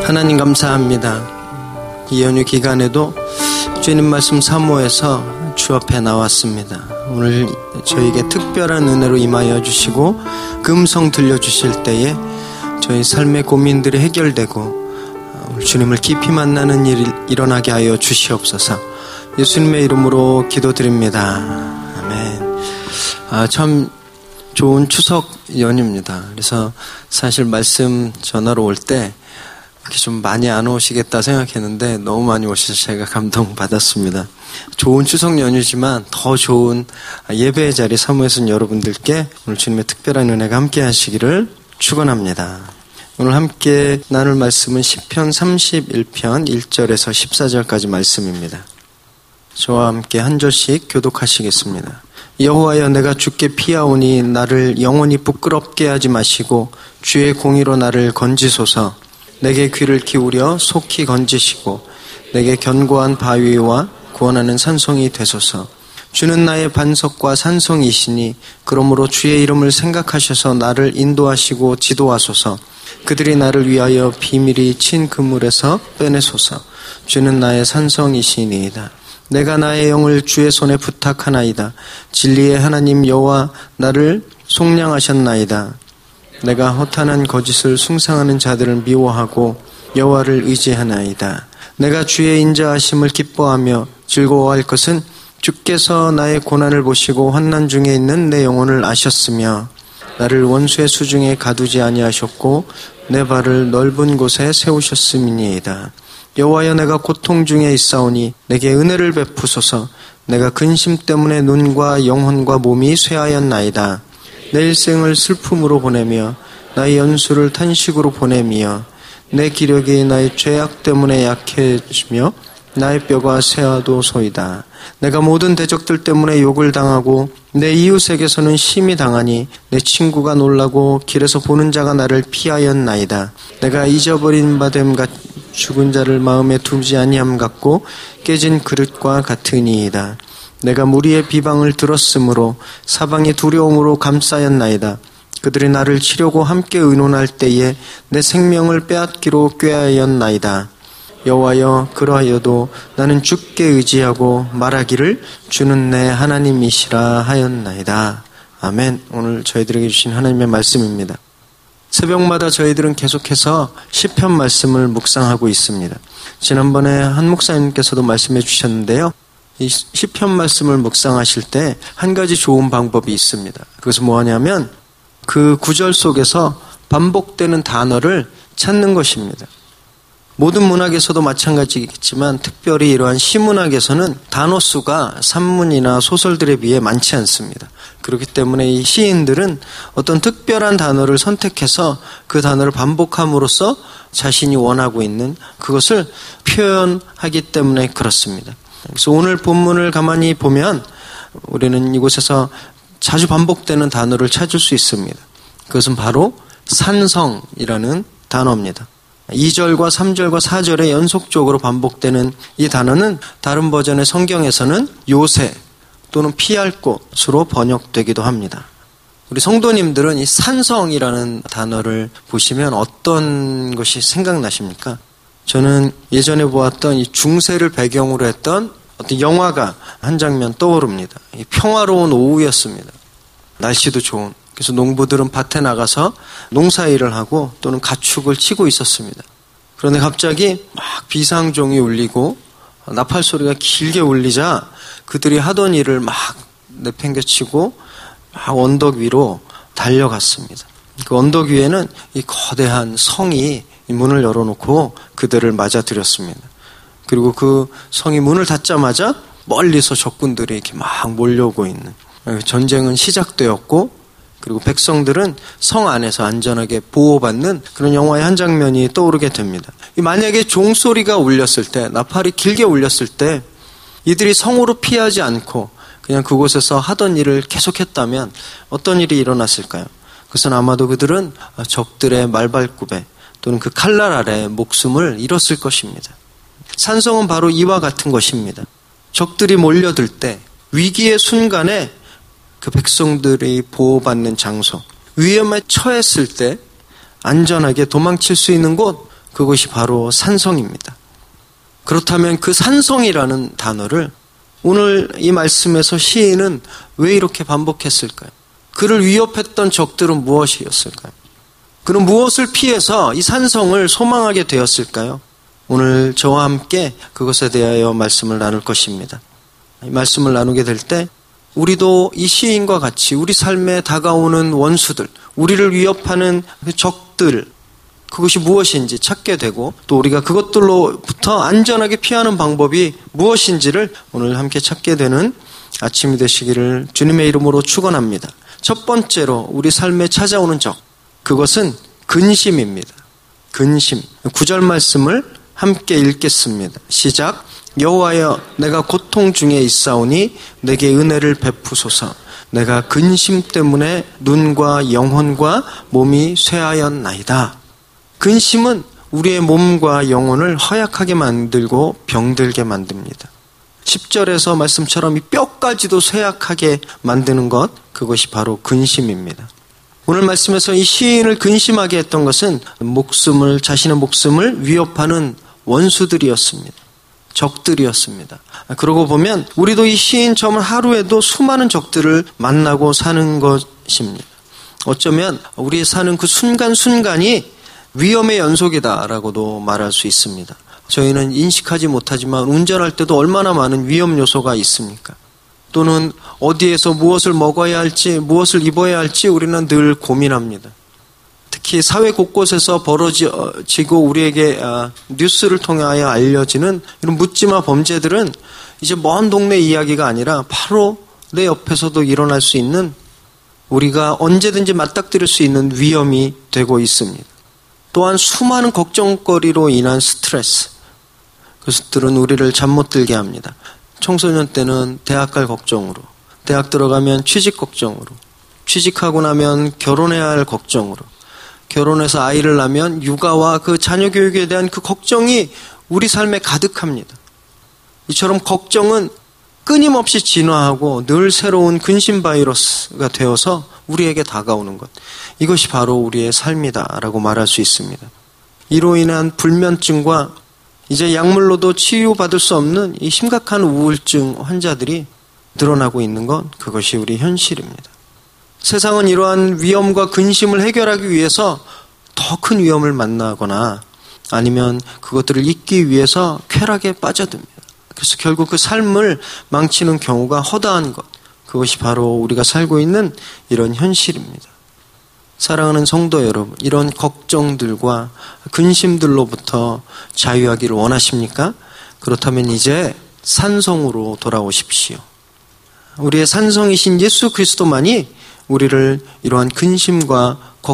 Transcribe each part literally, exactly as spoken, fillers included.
하나님 감사합니다. 이 연휴 기간에도 주님 말씀 사모해서 주 앞에 나왔습니다. 오늘 저에게 특별한 은혜로 임하여 주시고 그 음성 들려주실 때에 저희 삶의 고민들이 해결되고 주님을 깊이 만나는 일이 일어나게 하여 주시옵소서. 예수님의 이름으로 기도드립니다. 아멘. 아, 참 좋은 추석 연휴입니다. 그래서 사실 말씀 전하러 올 때 이렇게 좀 많이 안 오시겠다 생각했는데 너무 많이 오셔서 제가 감동받았습니다. 좋은 추석 연휴지만 더 좋은 예배의 자리 사모하신 여러분들께 오늘 주님의 특별한 은혜가 함께 하시기를 축원합니다. 오늘 함께 나눌 말씀은 시편 삼십일 편 일 절에서 십사 절까지 말씀입니다. 저와 함께 한 절씩 교독하시겠습니다. 여호와여, 내가 주께 피하오니 나를 영원히 부끄럽게 하지 마시고 주의 공의로 나를 건지소서. 내게 귀를 기울여 속히 건지시고 내게 견고한 바위와 구원하는 산성이 되소서. 주는 나의 반석과 산성이시니 그러므로 주의 이름을 생각하셔서 나를 인도하시고 지도하소서. 그들이 나를 위하여 비밀히 친 그물에서 빼내소서. 주는 나의 산성이시니이다. 내가 나의 영을 주의 손에 부탁하나이다. 진리의 하나님 여호와 나를 속량하셨나이다. 내가 허탄한 거짓을 숭상하는 자들을 미워하고 여호와를 의지하나이다. 내가 주의 인자하심을 기뻐하며 즐거워할 것은 주께서 나의 고난을 보시고 환난 중에 있는 내 영혼을 아셨으며 나를 원수의 수중에 가두지 아니하셨고 내 발을 넓은 곳에 세우셨음이니이다. 여호와여, 내가 고통 중에 있사오니 내게 은혜를 베푸소서. 내가 근심 때문에 눈과 영혼과 몸이 쇠하였나이다. 내 일생을 슬픔으로 보내며 나의 연수를 탄식으로 보내며 내 기력이 나의 죄악 때문에 약해지며 나의 뼈가 쇠하도소이다. 내가 모든 대적들 때문에 욕을 당하고 내 이웃에게서는 심히 당하니 내 친구가 놀라고 길에서 보는 자가 나를 피하였나이다. 내가 잊어버린 바됨 같 죽은 자를 마음에 두지 아니함 같고 깨진 그릇과 같으니이다. 내가 무리의 비방을 들었으므로 사방이 두려움으로 감싸였나이다. 그들이 나를 치려고 함께 의논할 때에 내 생명을 빼앗기로 꾀하였나이다. 여호와여, 그러하여도 나는 주께 의지하고 말하기를 주는 내 하나님이시라 하였나이다. 아멘. 오늘 저희들에게 주신 하나님의 말씀입니다. 새벽마다 저희들은 계속해서 시편 말씀을 묵상하고 있습니다. 지난번에 한 목사님께서도 말씀해 주셨는데요. 이 시편 말씀을 묵상하실 때 한 가지 좋은 방법이 있습니다. 그것은 뭐냐면 그 구절 속에서 반복되는 단어를 찾는 것입니다. 모든 문학에서도 마찬가지겠지만 특별히 이러한 시문학에서는 단어 수가 산문이나 소설들에 비해 많지 않습니다. 그렇기 때문에 이 시인들은 어떤 특별한 단어를 선택해서 그 단어를 반복함으로써 자신이 원하고 있는 그것을 표현하기 때문에 그렇습니다. 그래서 오늘 본문을 가만히 보면 우리는 이곳에서 자주 반복되는 단어를 찾을 수 있습니다. 그것은 바로 산성이라는 단어입니다. 이 절과 삼 절과 사 절에 연속적으로 반복되는 이 단어는 다른 버전의 성경에서는 요새 또는 피할 곳으로 번역되기도 합니다. 우리 성도님들은 이 산성이라는 단어를 보시면 어떤 것이 생각나십니까? 저는 예전에 보았던 이 중세를 배경으로 했던 어떤 영화가 한 장면 떠오릅니다. 이 평화로운 오후였습니다. 날씨도 좋은. 그래서 농부들은 밭에 나가서 농사일을 하고 또는 가축을 치고 있었습니다. 그런데 갑자기 막 비상종이 울리고 나팔 소리가 길게 울리자 그들이 하던 일을 막 내팽개치고 막 언덕 위로 달려갔습니다. 그 언덕 위에는 이 거대한 성이 문을 열어놓고 그들을 맞아들였습니다. 그리고 그 성이 문을 닫자마자 멀리서 적군들이 이렇게 막 몰려오고 있는 전쟁은 시작되었고 그리고 백성들은 성 안에서 안전하게 보호받는 그런 영화의 한 장면이 떠오르게 됩니다. 만약에 종소리가 울렸을 때, 나팔이 길게 울렸을 때 이들이 성으로 피하지 않고 그냥 그곳에서 하던 일을 계속했다면 어떤 일이 일어났을까요? 그것은 아마도 그들은 적들의 말발굽에 또는 그 칼날 아래 목숨을 잃었을 것입니다. 산성은 바로 이와 같은 것입니다. 적들이 몰려들 때 위기의 순간에 그 백성들이 보호받는 장소, 위험에 처했을 때 안전하게 도망칠 수 있는 곳, 그것이 바로 산성입니다. 그렇다면 그 산성이라는 단어를 오늘 이 말씀에서 시인은 왜 이렇게 반복했을까요? 그를 위협했던 적들은 무엇이었을까요? 그는 무엇을 피해서 이 산성을 소망하게 되었을까요? 오늘 저와 함께 그것에 대하여 말씀을 나눌 것입니다. 이 말씀을 나누게 될 때 우리도 이 시인과 같이 우리 삶에 다가오는 원수들, 우리를 위협하는 적들, 그것이 무엇인지 찾게 되고 또 우리가 그것들로부터 안전하게 피하는 방법이 무엇인지를 오늘 함께 찾게 되는 아침이 되시기를 주님의 이름으로 축원합니다. 첫 번째로 우리 삶에 찾아오는 적, 그것은 근심입니다. 근심. 구절 말씀을 함께 읽겠습니다. 시작. 여호와여, 내가 고통 중에 있사오니 내게 은혜를 베푸소서. 내가 근심 때문에 눈과 영혼과 몸이 쇠하였나이다. 근심은 우리의 몸과 영혼을 허약하게 만들고 병들게 만듭니다. 십 절에서 말씀처럼 이 뼈까지도 쇠약하게 만드는 것, 그것이 바로 근심입니다. 오늘 말씀에서 이 시인을 근심하게 했던 것은 목숨을, 자신의 목숨을 위협하는 원수들이었습니다. 적들이었습니다. 그러고 보면 우리도 이 시인처럼 하루에도 수많은 적들을 만나고 사는 것입니다. 어쩌면 우리 사는 그 순간순간이 위험의 연속이다라고도 말할 수 있습니다. 저희는 인식하지 못하지만 운전할 때도 얼마나 많은 위험 요소가 있습니까? 또는 어디에서 무엇을 먹어야 할지, 무엇을 입어야 할지 우리는 늘 고민합니다. 특히 사회 곳곳에서 벌어지고 우리에게 뉴스를 통하여 알려지는 이런 묻지마 범죄들은 이제 먼 동네 이야기가 아니라 바로 내 옆에서도 일어날 수 있는, 우리가 언제든지 맞닥뜨릴 수 있는 위험이 되고 있습니다. 또한 수많은 걱정거리로 인한 스트레스, 그것들은 우리를 잠 못 들게 합니다. 청소년 때는 대학 갈 걱정으로, 대학 들어가면 취직 걱정으로, 취직하고 나면 결혼해야 할 걱정으로, 결혼해서 아이를 낳으면 육아와 그 자녀 교육에 대한 그 걱정이 우리 삶에 가득합니다. 이처럼 걱정은 끊임없이 진화하고 늘 새로운 근심 바이러스가 되어서 우리에게 다가오는 것, 이것이 바로 우리의 삶이다라고 말할 수 있습니다. 이로 인한 불면증과 이제 약물로도 치유받을 수 없는 이 심각한 우울증 환자들이 늘어나고 있는 것, 그것이 우리 현실입니다. 세상은 이러한 위험과 근심을 해결하기 위해서 더 큰 위험을 만나거나 아니면 그것들을 잊기 위해서 쾌락에 빠져듭니다. 그래서 결국 그 삶을 망치는 경우가 허다한 것, 그것이 바로 우리가 살고 있는 이런 현실입니다. 사랑하는 성도 여러분, 이런 걱정들과 근심들로부터 자유하기를 원하십니까? 그렇다면 이제 산성으로 돌아오십시오. 우리의 산성이신 예수 그리스도만이 우리를 이러한 근심과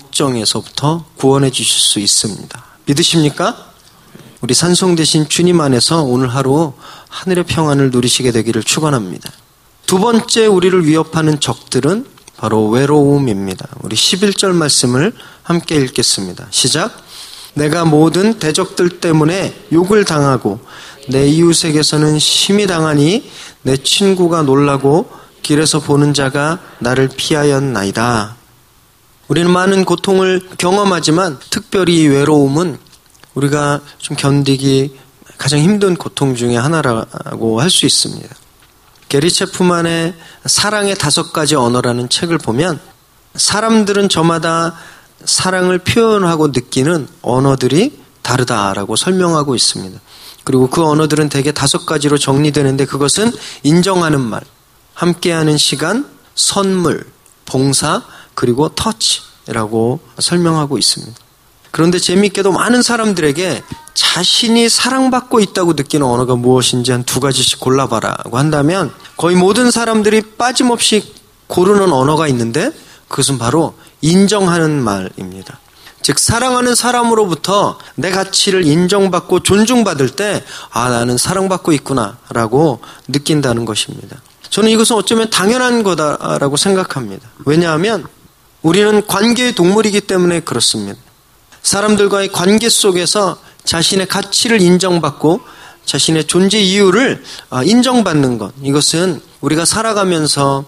걱정에서부터 구원해 주실 수 있습니다. 믿으십니까? 우리 산성 되신 주님 안에서 오늘 하루 하늘의 평안을 누리시게 되기를 축원합니다. 두 번째 우리를 위협하는 적들은 바로 외로움입니다. 우리 십일 절 말씀을 함께 읽겠습니다. 시작. 내가 모든 대적들 때문에 욕을 당하고 내 이웃에게서는 심히 당하니 내 친구가 놀라고 길에서 보는 자가 나를 피하였나이다. 우리는 많은 고통을 경험하지만 특별히 외로움은 우리가 좀 견디기 가장 힘든 고통 중에 하나라고 할 수 있습니다. 게리 체프만의 사랑의 다섯 가지 언어라는 책을 보면 사람들은 저마다 사랑을 표현하고 느끼는 언어들이 다르다라고 설명하고 있습니다. 그리고 그 언어들은 대개 다섯 가지로 정리되는데 그것은 인정하는 말, 함께하는 시간, 선물, 봉사, 그리고 터치라고 설명하고 있습니다. 그런데 재미있게도 많은 사람들에게 자신이 사랑받고 있다고 느끼는 언어가 무엇인지 한 두 가지씩 골라봐라고 한다면 거의 모든 사람들이 빠짐없이 고르는 언어가 있는데 그것은 바로 인정하는 말입니다. 즉 사랑하는 사람으로부터 내 가치를 인정받고 존중받을 때 아, 나는 사랑받고 있구나 라고 느낀다는 것입니다. 저는 이것은 어쩌면 당연한 거다라고 생각합니다. 왜냐하면 우리는 관계의 동물이기 때문에 그렇습니다. 사람들과의 관계 속에서 자신의 가치를 인정받고 자신의 존재 이유를 인정받는 것, 이것은 우리가 살아가면서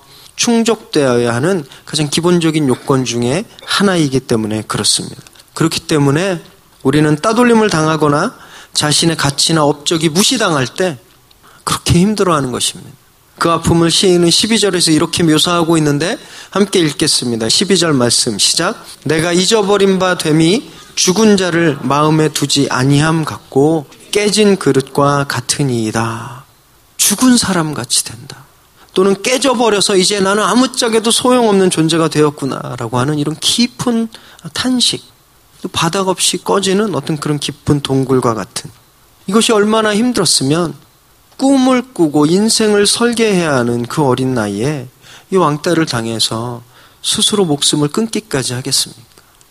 충족되어야 하는 가장 기본적인 요건 중에 하나이기 때문에 그렇습니다. 그렇기 때문에 우리는 따돌림을 당하거나 자신의 가치나 업적이 무시당할 때 그렇게 힘들어하는 것입니다. 그 아픔을 시인은 십이 절에서 이렇게 묘사하고 있는데 함께 읽겠습니다. 십이 절 말씀 시작. 내가 잊어버린 바 됨이 죽은 자를 마음에 두지 아니함 같고 깨진 그릇과 같으니이다. 죽은 사람같이 된다. 또는 깨져버려서 이제 나는 아무짝에도 소용없는 존재가 되었구나라고 하는 이런 깊은 탄식, 바닥 없이 꺼지는 어떤 그런 깊은 동굴과 같은, 이것이 얼마나 힘들었으면 꿈을 꾸고 인생을 설계해야 하는 그 어린 나이에 이 왕따를 당해서 스스로 목숨을 끊기까지 하겠습니까?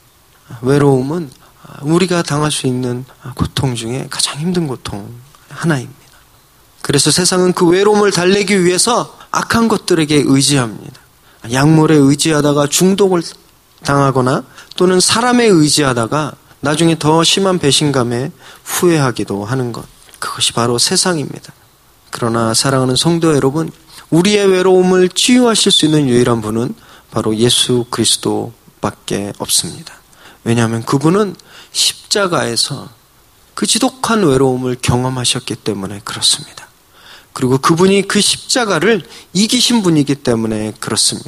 외로움은 우리가 당할 수 있는 고통 중에 가장 힘든 고통 하나입니다. 그래서 세상은 그 외로움을 달래기 위해서 악한 것들에게 의지합니다. 약물에 의지하다가 중독을 당하거나 또는 사람에 의지하다가 나중에 더 심한 배신감에 후회하기도 하는 것, 그것이 바로 세상입니다. 그러나 사랑하는 성도 여러분, 우리의 외로움을 치유하실 수 있는 유일한 분은 바로 예수 그리스도밖에 없습니다. 왜냐하면 그분은 십자가에서 그 지독한 외로움을 경험하셨기 때문에 그렇습니다. 그리고 그분이 그 십자가를 이기신 분이기 때문에 그렇습니다.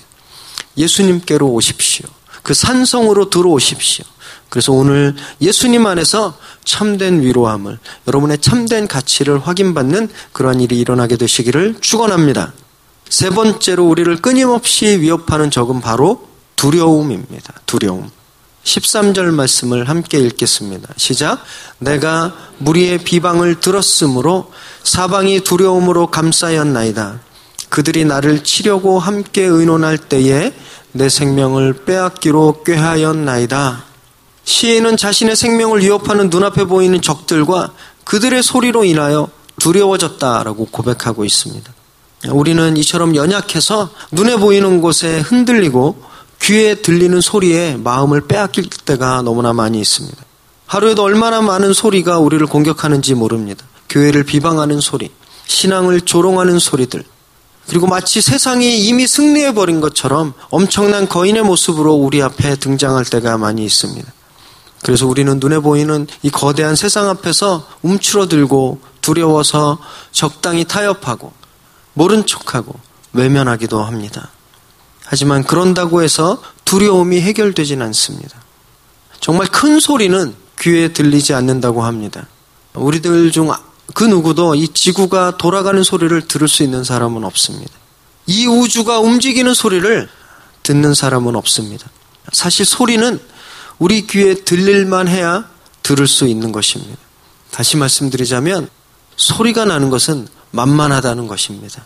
예수님께로 오십시오. 그 산성으로 들어오십시오. 그래서 오늘 예수님 안에서 참된 위로함을, 여러분의 참된 가치를 확인받는 그러한 일이 일어나게 되시기를 축원합니다. 세 번째로 우리를 끊임없이 위협하는 적은 바로 두려움입니다. 두려움. 십삼 절 말씀을 함께 읽겠습니다. 시작. 내가 무리의 비방을 들었으므로 사방이 두려움으로 감싸였나이다. 그들이 나를 치려고 함께 의논할 때에 내 생명을 빼앗기로 꾀하였나이다. 시인은 자신의 생명을 위협하는 눈앞에 보이는 적들과 그들의 소리로 인하여 두려워졌다라고 고백하고 있습니다. 우리는 이처럼 연약해서 눈에 보이는 곳에 흔들리고 귀에 들리는 소리에 마음을 빼앗길 때가 너무나 많이 있습니다. 하루에도 얼마나 많은 소리가 우리를 공격하는지 모릅니다. 교회를 비방하는 소리, 신앙을 조롱하는 소리들, 그리고 마치 세상이 이미 승리해버린 것처럼 엄청난 거인의 모습으로 우리 앞에 등장할 때가 많이 있습니다. 그래서 우리는 눈에 보이는 이 거대한 세상 앞에서 움츠러들고 두려워서 적당히 타협하고 모른 척하고 외면하기도 합니다. 하지만 그런다고 해서 두려움이 해결되진 않습니다. 정말 큰 소리는 귀에 들리지 않는다고 합니다. 우리들 중 그 누구도 이 지구가 돌아가는 소리를 들을 수 있는 사람은 없습니다. 이 우주가 움직이는 소리를 듣는 사람은 없습니다. 사실 소리는 우리 귀에 들릴만 해야 들을 수 있는 것입니다. 다시 말씀드리자면 소리가 나는 것은 만만하다는 것입니다.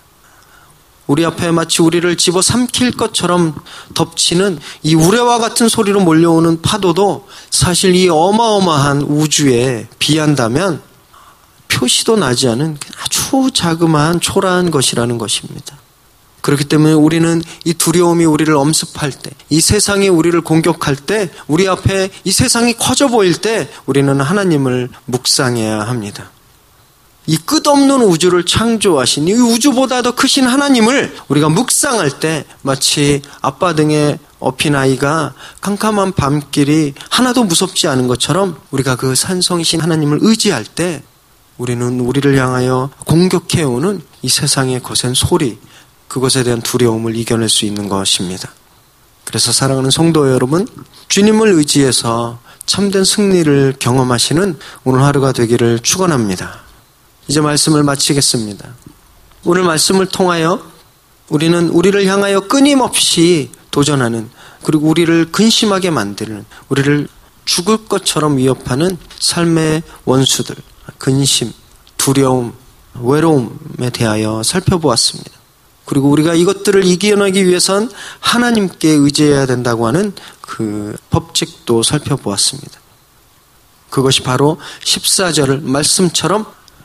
우리 앞에 마치 우리를 집어삼킬 것처럼 덮치는 이 우레와 같은 소리로 몰려오는 파도도 사실 이 어마어마한 우주에 비한다면 표시도 나지 않은 아주 자그마한 초라한 것이라는 것입니다. 그렇기 때문에 우리는 이 두려움이 우리를 엄습할 때, 이 세상이 우리를 공격할 때, 우리 앞에 이 세상이 커져 보일 때 우리는 하나님을 묵상해야 합니다. 이 끝없는 우주를 창조하신 이 우주보다 더 크신 하나님을 우리가 묵상할 때 마치 아빠 등에 업힌 아이가 캄캄한 밤길이 하나도 무섭지 않은 것처럼 우리가 그 산성이신 하나님을 의지할 때 우리는 우리를 향하여 공격해오는 이 세상의 거센 소리, 그것에 대한 두려움을 이겨낼 수 있는 것입니다. 그래서 사랑하는 성도 여러분, 주님을 의지해서 참된 승리를 경험하시는 오늘 하루가 되기를 축원합니다. 이제 말씀을 마치겠습니다. 오늘 말씀을 통하여 우리는 우리를 향하여 끊임없이 도전하는, 그리고 우리를 근심하게 만드는, 우리를 죽을 것처럼 위협하는 삶의 원수들, 근심, 두려움, 외로움에 대하여 살펴보았습니다. 그리고 우리가 이것들을 이겨내기 위해선 하나님께 의지해야 된다고 하는 그 법칙도 살펴보았습니다. 그것이 바로 십사 절 말씀처럼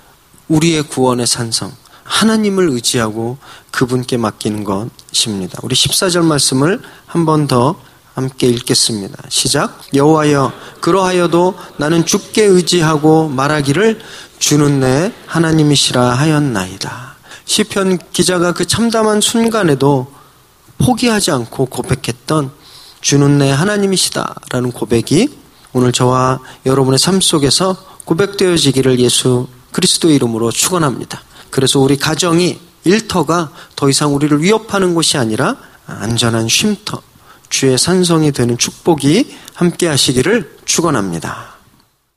우리의 구원의 산성, 하나님을 의지하고 그분께 맡기는 것입니다. 우리 십사 절 말씀을 한 번 더 함께 읽겠습니다. 시작. 여호와여, 그러하여도 나는 주께 의지하고 말하기를 주는 내 하나님이시라 하였나이다. 시편 기자가 그 참담한 순간에도 포기하지 않고 고백했던 주는 내 하나님이시다라는 고백이 오늘 저와 여러분의 삶 속에서 고백되어지기를 예수 그리스도의 이름으로 축원합니다. 그래서 우리 가정이 일터가 더 이상 우리를 위협하는 곳이 아니라 안전한 쉼터, 주의 산성이 되는 축복이 함께 하시기를 축원합니다.